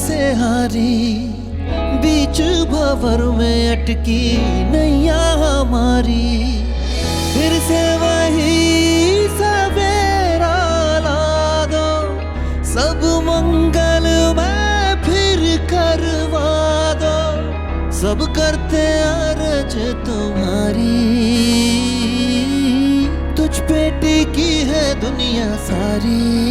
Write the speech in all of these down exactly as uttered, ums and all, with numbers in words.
से हारी, बीच भंवर में अटकी नैया हमारी। फिर से वही सवेरा ला दो, सब मंगल में फिर करवा दो, सब करते अर्ज तुम्हारी। तुझ पे टिकी है दुनिया सारी,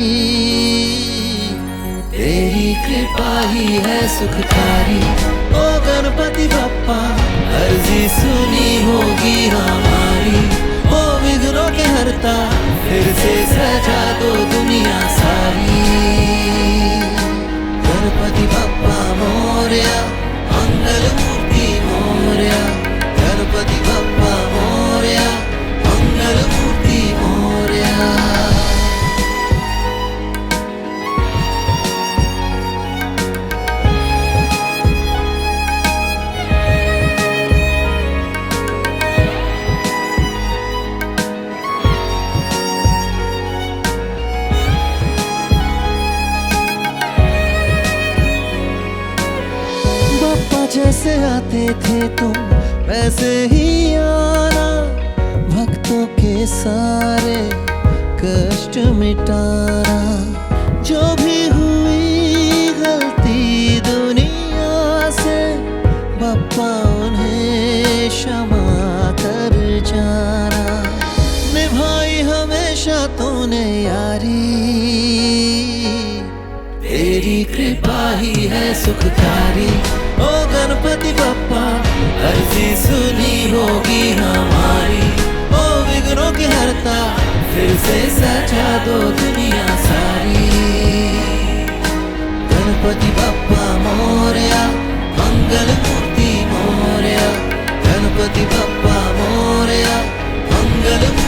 तेरी कृपा ही है सुखकारी। ओ गणपति बप्पा अर्जी सुनी होगी हमारी, ओ विघ्नों के हरता फिर से सजा दो दुनिया सारी। गणपति बप्पा मोरया, मंगल मूर्ति मोरया। गणपति बप्पा मोरया, मंगल मूर्ति मोरया। जैसे आते थे तुम वैसे ही आना, भक्तों के सारे कष्ट मिटाना। जो भी हुई गलती दुनिया से, बप्पा उन्हें क्षमा कर जाना। निभाई हमेशा तूने यारी, तेरी कृपा ही है सुखकारी। ओ गणपति बप्पा अर्जी सुनी होगी हमारी, ओ विघ्नों की हरता फिर से सजा दो दुनिया सारी। गणपति बप्पा मोरया, मंगल मूर्ति मोरया। गणपति बप्पा मोरया, मंगल